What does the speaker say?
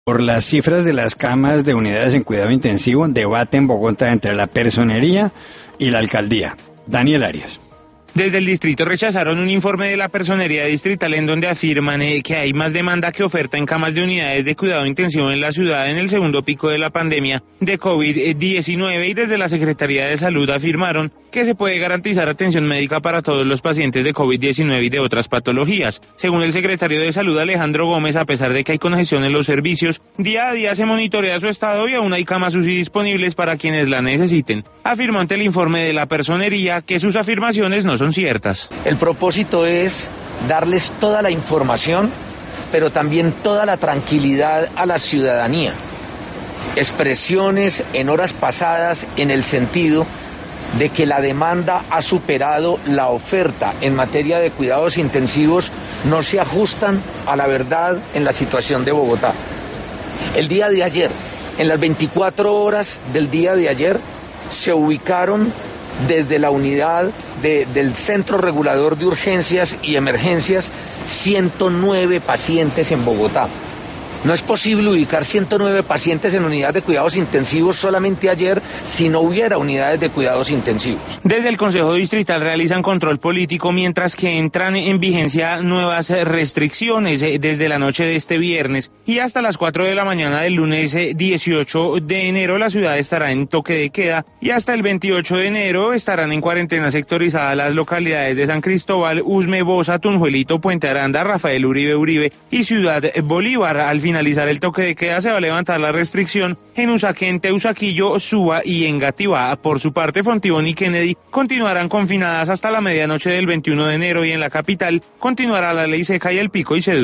Por las cifras de las camas de unidades en cuidado intensivo, debate en Bogotá entre la personería y la alcaldía. Daniel Arias. Desde el distrito rechazaron un informe de la Personería Distrital en donde afirman que hay más demanda que oferta en camas de unidades de cuidado intensivo en la ciudad en el segundo pico de la pandemia de COVID-19 y desde la Secretaría de Salud afirmaron que se puede garantizar atención médica para todos los pacientes de COVID-19 y de otras patologías. Según el secretario de Salud Alejandro Gómez, a pesar de que hay congestión en los servicios, día a día se monitorea su estado y aún hay camas UCI disponibles para quienes la necesiten. Afirmó ante el informe de la Personería que sus afirmaciones no son ciertas. El propósito es darles toda la información, pero también toda la tranquilidad a la ciudadanía. Expresiones en horas pasadas en el sentido de que la demanda ha superado la oferta en materia de cuidados intensivos no se ajustan a la verdad en la situación de Bogotá. El día de ayer, en las 24 horas del día de ayer, se ubicaron desde la unidad del Centro Regulador de Urgencias y Emergencias 109 pacientes en Bogotá. No es posible ubicar 109 pacientes en unidades de cuidados intensivos solamente ayer si no hubiera unidades de cuidados intensivos. Desde el Consejo Distrital realizan control político mientras que entran en vigencia nuevas restricciones desde la noche de este viernes y hasta las 4 de la mañana del lunes 18 de enero la ciudad estará en toque de queda y hasta el 28 de enero estarán en cuarentena sectorizada las localidades de San Cristóbal, Usme, Bosa, Tunjuelito, Puente Aranda, Rafael Uribe y Ciudad Bolívar. Al finalizar el toque de queda se va a levantar la restricción en Usaquén, Teusaquillo, Suba y Engativá. Por su parte, Fontibón y Kennedy continuarán confinadas hasta la medianoche del 21 de enero y en la capital continuará la ley seca y el pico y cédula.